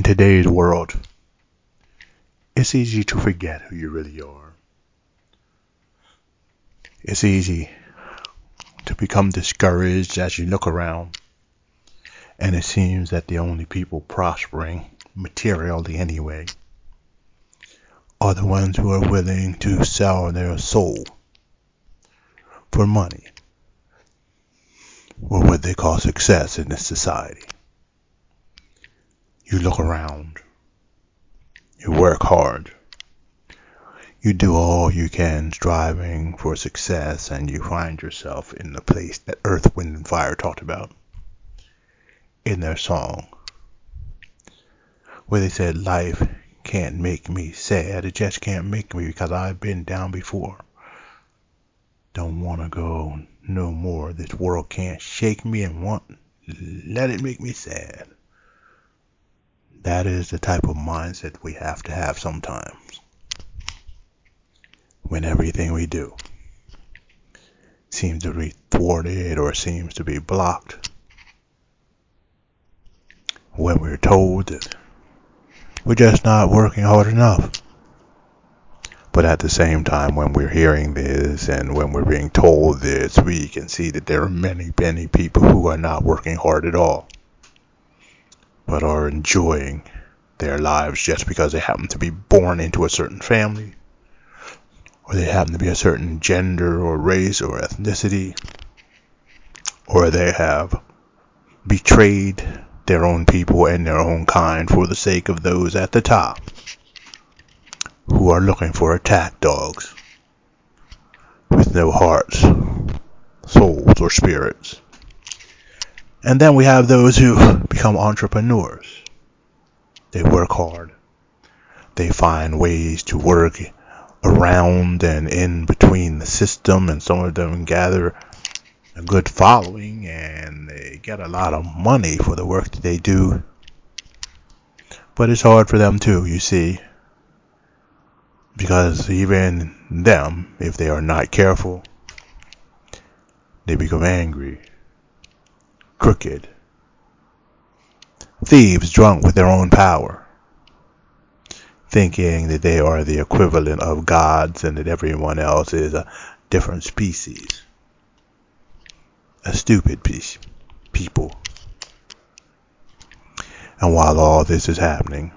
In today's world, it's easy to forget who you really are. It's easy to become discouraged as you look around, and it seems that the only people prospering materially anyway are the ones who are willing to sell their soul for money, or what they call success in this society. You look around, you work hard, you do all you can striving for success, and you find yourself in the place that Earth, Wind, and Fire talked about in their song, where they said, life can't make me sad, it just can't make me, because I've been down before. Don't want to go no more, this world can't shake me and let it make me sad. That is the type of mindset we have to have sometimes, when everything we do seems to be thwarted or seems to be blocked, when we're told that we're just not working hard enough. But at the same time, when we're hearing this and when we're being told this, we can see that there are many, many people who are not working hard at all, but are enjoying their lives just because they happen to be born into a certain family, or they happen to be a certain gender or race or ethnicity, or they have betrayed their own people and their own kind for the sake of those at the top who are looking for attack dogs with no hearts, souls, or spirits. And then we have those who become entrepreneurs. They work hard. They find ways to work around and in between the system, and some of them gather a good following and they get a lot of money for the work that they do. But it's hard for them too, you see, because even them, if they are not careful, they become angry, crooked, thieves drunk with their own power, thinking that they are the equivalent of gods and that everyone else is a different species, a stupid people. And while all this is happening,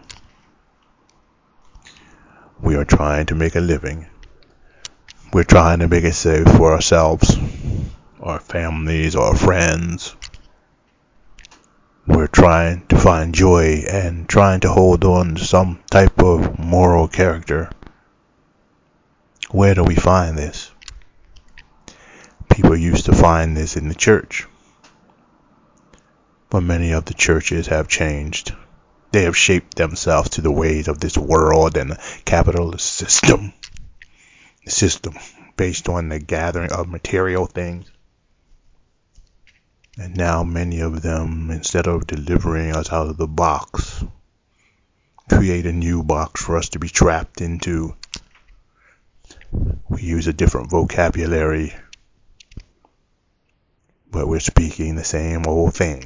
we are trying to make a living. We're trying to make it safe for ourselves, our families, our friends. We're trying to find joy and trying to hold on to some type of moral character. Where do we find this? People used to find this in the church. But many of the churches have changed. They have shaped themselves to the ways of this world and the capitalist system. The system based on the gathering of material things. And now many of them, instead of delivering us out of the box, create a new box for us to be trapped into. We use a different vocabulary, but we're speaking the same old thing.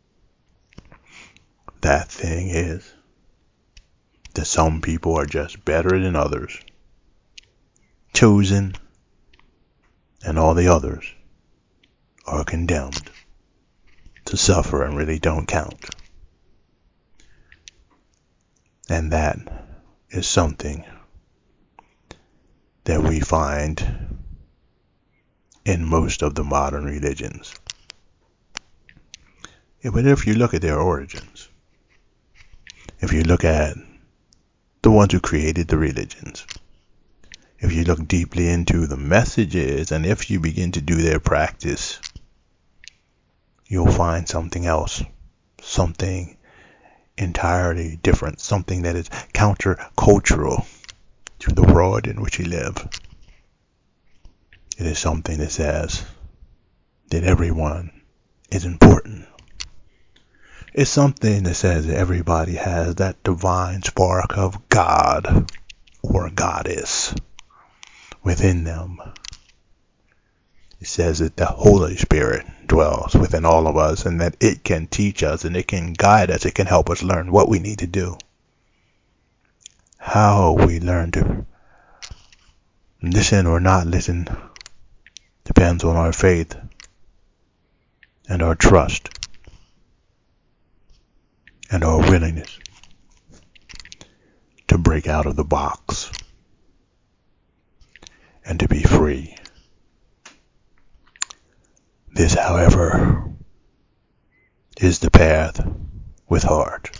That thing is that some people are just better than others, chosen, and all the others are condemned to suffer and really don't count. And that is something that we find in most of the modern religions. But if you look at their origins, if you look at the ones who created the religions, if you look deeply into the messages, and if you begin to do their practice, you'll find something else, something entirely different, something that is countercultural to the world in which we live. It is something that says that everyone is important. It's something that says that everybody has that divine spark of God or goddess within them. It says that the Holy Spirit dwells within all of us and that it can teach us and it can guide us. It can help us learn what we need to do. How we learn to listen or not listen depends on our faith and our trust and our willingness to break out of the box and to be free. This, however, is the path with heart.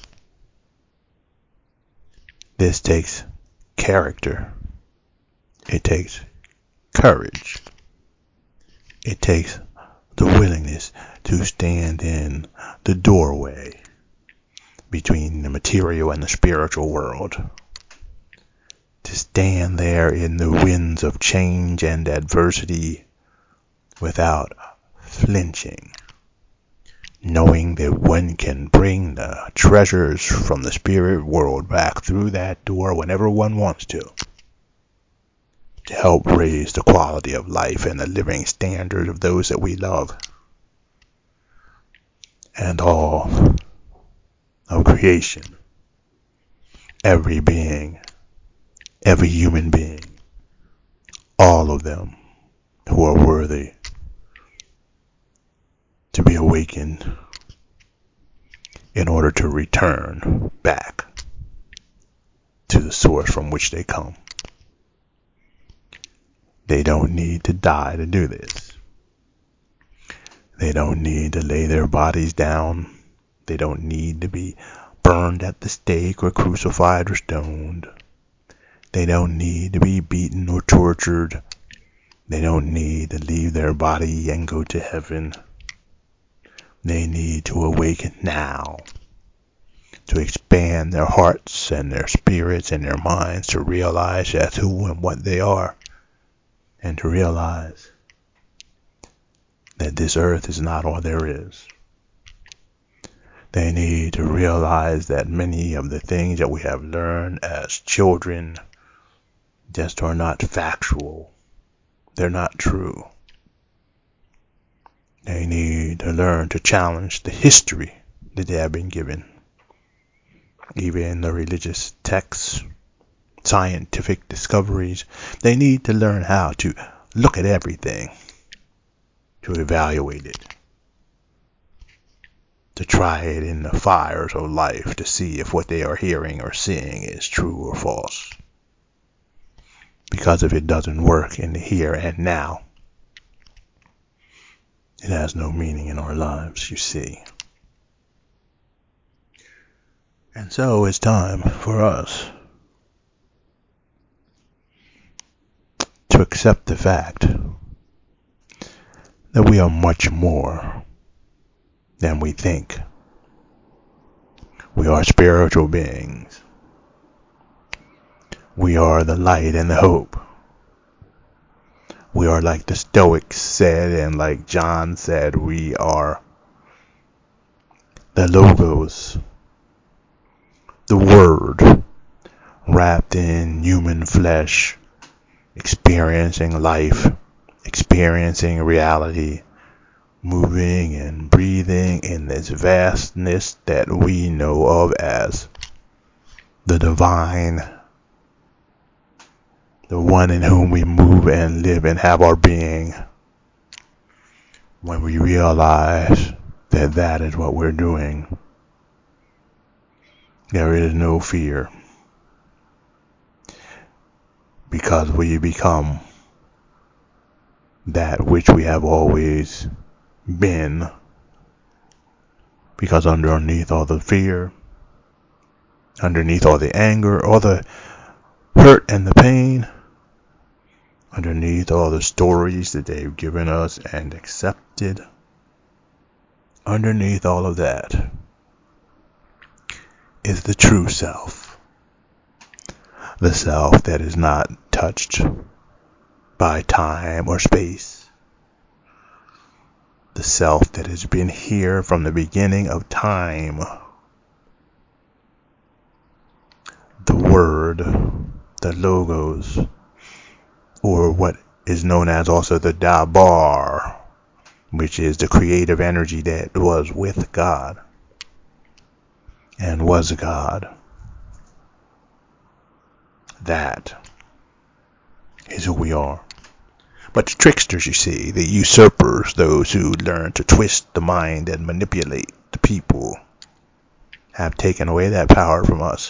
This takes character. It takes courage. It takes the willingness to stand in the doorway between the material and the spiritual world. To stand there in the winds of change and adversity without flinching, knowing that one can bring the treasures from the spirit world back through that door whenever one wants to help raise the quality of life and the living standard of those that we love and all of creation. Every being, every human being, all of them who are worthy to be awakened in order to return back to the source from which they come. They don't need to die to do this. They don't need to lay their bodies down. They don't need to be burned at the stake or crucified or stoned. They don't need to be beaten or tortured. They don't need to leave their body and go to heaven. They need to awaken now, to expand their hearts and their spirits and their minds to realize that's who and what they are, and to realize that this earth is not all there is. They need to realize that many of the things that we have learned as children just are not factual. They're not true. They need to learn to challenge the history that they have been given. Even the religious texts, scientific discoveries, they need to learn how to look at everything, to evaluate it, to try it in the fires of life to see if what they are hearing or seeing is true or false. Because if it doesn't work in the here and now, it has no meaning in our lives, you see. And so it's time for us to accept the fact that we are much more than we think. We are spiritual beings. We are the light and the hope. We are like the Stoics said, and like John said, we are the Logos, the Word, wrapped in human flesh, experiencing life, experiencing reality, moving and breathing in this vastness that we know of as the divine, the one in whom we move and live and have our being. When we realize that that is what we're doing, there is no fear, because we become that which we have always been. Because underneath all the fear, underneath all the anger, all the hurt and the pain, underneath all the stories that they've given us and accepted, underneath all of that is the true self. The self that is not touched by time or space. The self that has been here from the beginning of time. The Word, the Logos, or what is known as also the Dabar, which is the creative energy that was with God and was God. That is who we are. But the tricksters, you see, the usurpers, those who learn to twist the mind and manipulate the people, have taken away that power from us.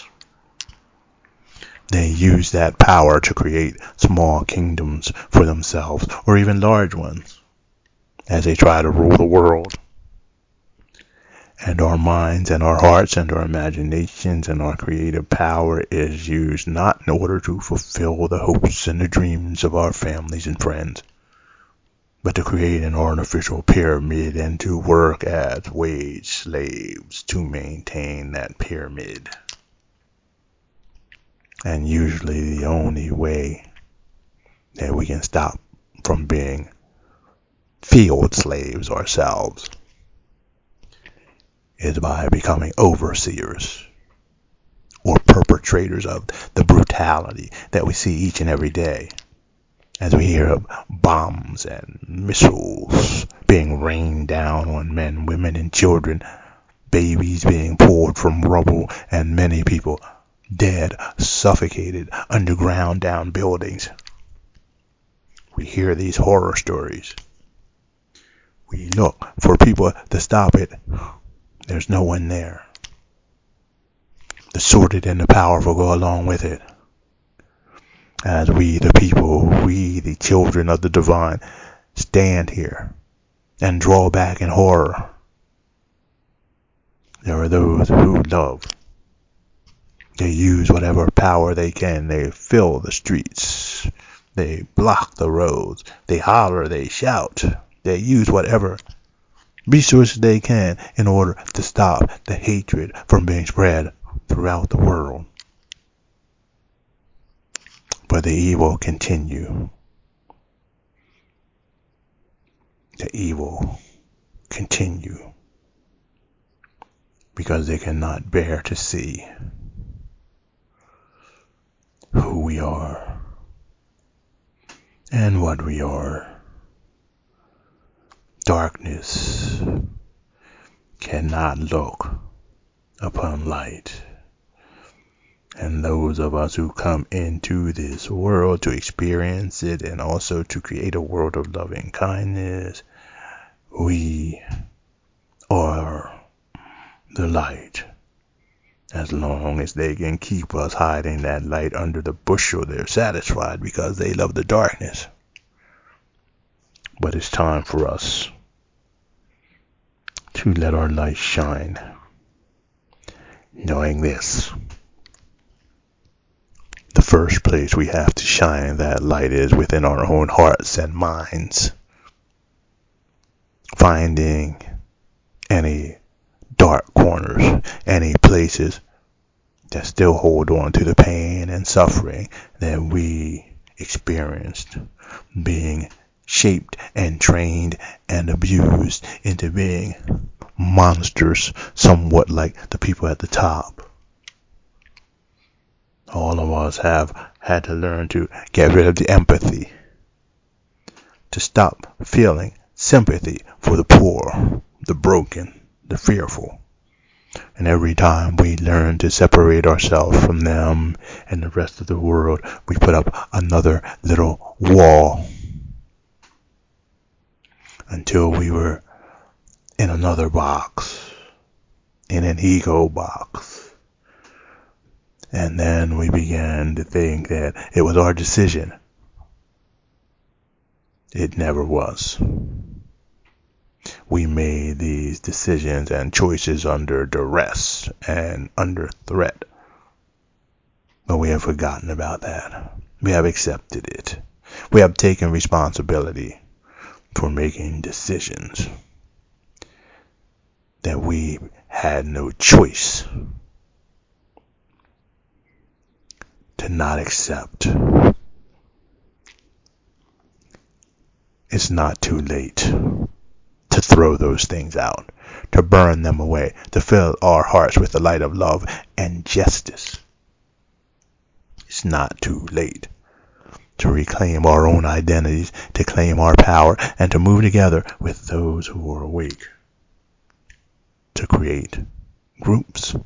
They use that power to create small kingdoms for themselves, or even large ones, as they try to rule the world. And our minds and our hearts and our imaginations and our creative power is used not in order to fulfill the hopes and the dreams of our families and friends, but to create an artificial pyramid and to work as wage slaves to maintain that pyramid. And usually the only way that we can stop from being field slaves ourselves is by becoming overseers or perpetrators of the brutality that we see each and every day, as we hear of bombs and missiles being rained down on men, women, and children, babies being pulled from rubble, and many people dead, suffocated underground down buildings. We hear these horror stories. We look for people to stop it. There's no one there. The sordid and the powerful go along with it. As we, the people, we, the children of the divine, stand here and draw back in horror. There are those who love. They use whatever power they can. They fill the streets. They block the roads. They holler. They shout. They use whatever resources they can in order to stop the hatred from being spread throughout the world. But the evil continue. The evil continue because they cannot bear to see who we are and what we are. Darkness cannot look upon light. And those of us who come into this world to experience it and also to create a world of loving kindness, we are the light. As long as they can keep us hiding that light under the bushel, they're satisfied because they love the darkness. But it's time for us to let our light shine, knowing this. The first place we have to shine that light is within our own hearts and minds. Finding any dark corners, any places that still hold on to the pain and suffering that we experienced, being shaped and trained and abused into being monsters, somewhat like the people at the top. All of us have had to learn to get rid of the empathy, to stop feeling sympathy for the poor, the broken, the fearful. And every time we learn to separate ourselves from them and the rest of the world, we put up another little wall until we were in another box, in an ego box. And then we began to think that it was our decision. It never was. We made these decisions and choices under duress and under threat. But we have forgotten about that. We have accepted it. We have taken responsibility for making decisions that we had no choice to not accept. It's not too late to throw those things out, to burn them away, to fill our hearts with the light of love and justice. It's not too late. to reclaim our own identities, to claim our power, and to move together with those who are awake, to create groups,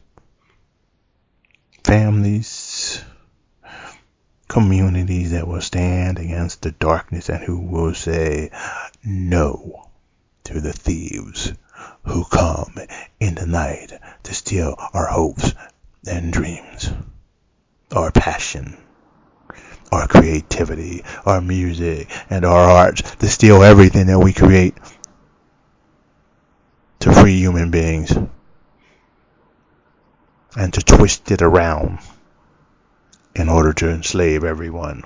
families, communities that will stand against the darkness and who will say no to the thieves who come in the night to steal our hopes and dreams, our passion, our creativity, our music, and our arts, to steal everything that we create to free human beings and to twist it around in order to enslave everyone.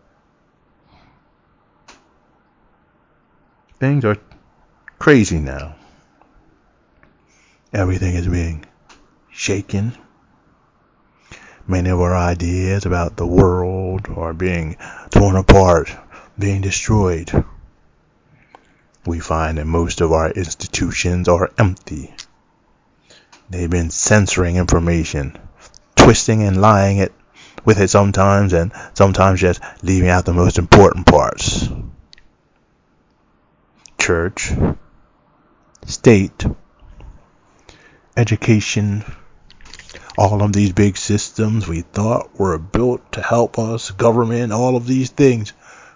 Things are crazy now. Everything is being shaken. Many of our ideas about the world are being torn apart, being destroyed. We find that most of our institutions are empty. They've been censoring information, twisting and lying it with it sometimes, and sometimes just leaving out the most important parts. Church, state, education, all of these big systems we thought were built to help us, government, all of these things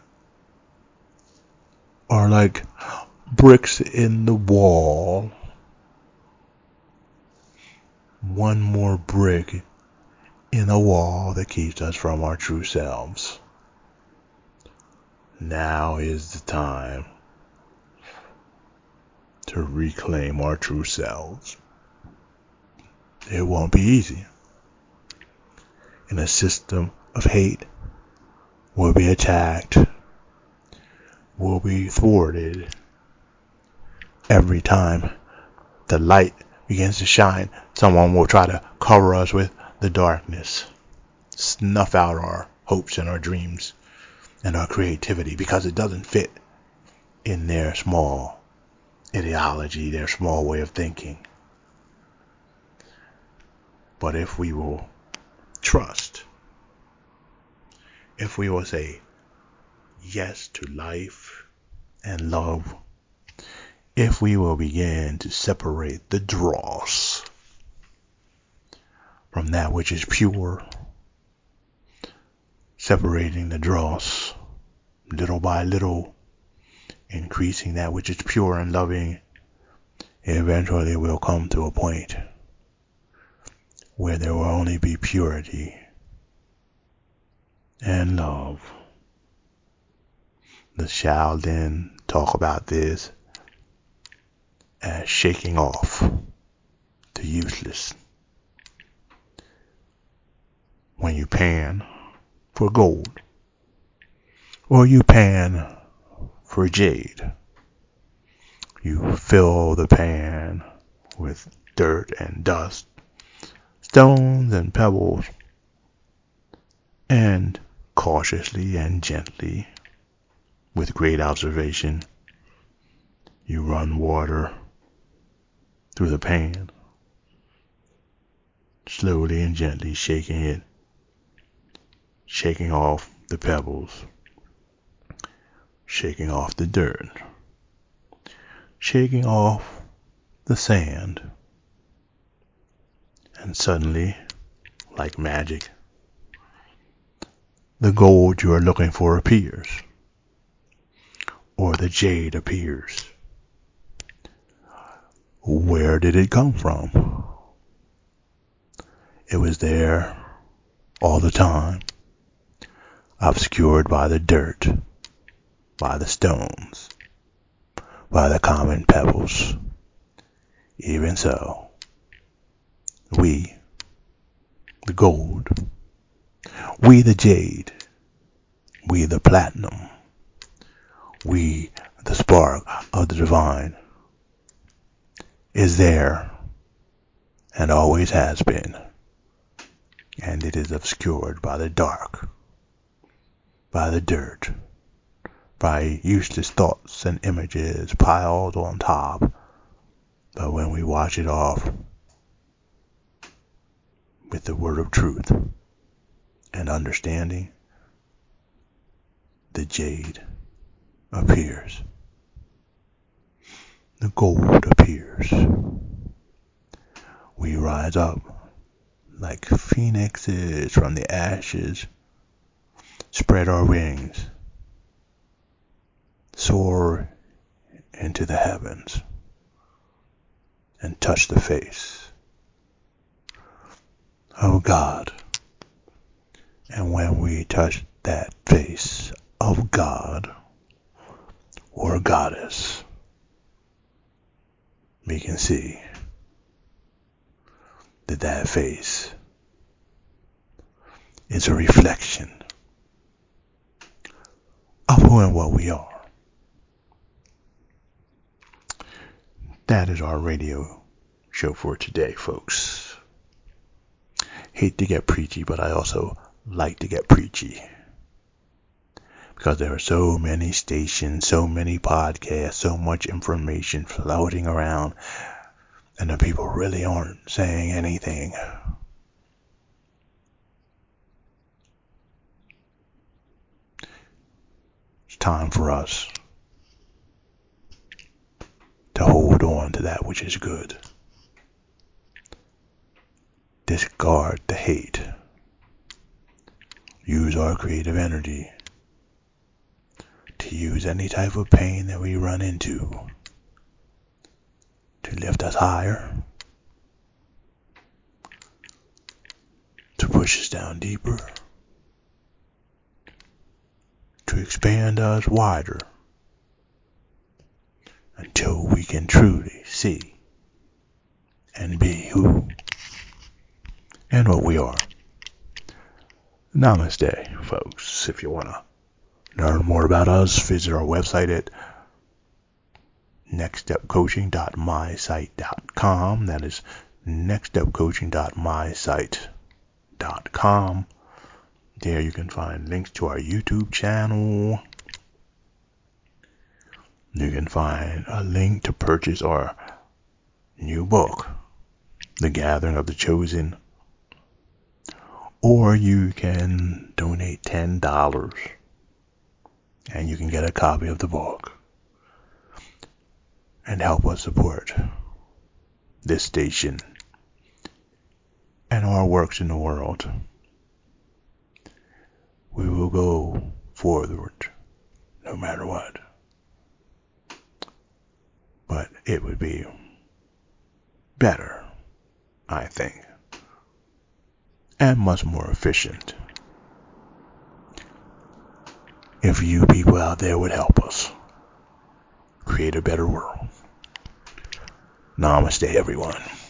are like bricks in the wall. One more brick in a wall that keeps us from our true selves. Now is the time to reclaim our true selves. It won't be easy. In a system of hate, we'll be attacked, we'll be thwarted. Every time the light begins to shine, someone will try to cover us with the darkness, snuff out our hopes and our dreams and our creativity because it doesn't fit in their small ideology, their small way of thinking. But if we will trust, if we will say yes to life and love, if we will begin to separate the dross from that which is pure, separating the dross little by little, increasing that which is pure and loving, eventually we'll come to a point where there will only be purity and love. The Shaolin talk about this as shaking off the useless. When you pan for gold, or you pan for jade, you fill the pan with dirt and dust, stones and pebbles, and cautiously and gently, with great observation, you run water through the pan, slowly and gently shaking it, shaking off the pebbles, shaking off the dirt, shaking off the sand, and suddenly, like magic, the gold you are looking for appears, or the jade appears. Where did it come from? It was there all the time, obscured by the dirt, by the stones, by the common pebbles. Even so, we, the gold, we the jade, we the platinum, we the spark of the divine, is there and always has been, and it is obscured by the dark, by the dirt, by useless thoughts and images piled on top. But when we wash it off with the word of truth and understanding, the jade appears. The gold appears. We rise up like phoenixes from the ashes, spread our wings, soar into the heavens, and touch the face of God. And when we touch that face of God or Goddess, we can see that face is a reflection of who and what we are. That is our radio show for today, folks. Hate to get preachy, but I also like to get preachy. Because there are so many stations, so many podcasts, so much information floating around, and the people really aren't saying anything. It's time for us to hold on to that which is good. Discard the hate. Use our creative energy to use any type of pain that we run into to lift us higher, to push us down deeper, to expand us wider, until we can truly see and be who and what we are. Namaste, folks. If you want to learn more about us, visit our website at nextstepcoaching.mysite.com. That is nextstepcoaching.mysite.com. There you can find links to our YouTube channel. You can find a link to purchase our new book, The Gathering of the Chosen. Or you can donate $10 and you can get a copy of the book and help us support this station and our works in the world. We will go forward no matter what. But it would be better, I think, and much more efficient if you people out there would help us create a better world. Namaste, everyone.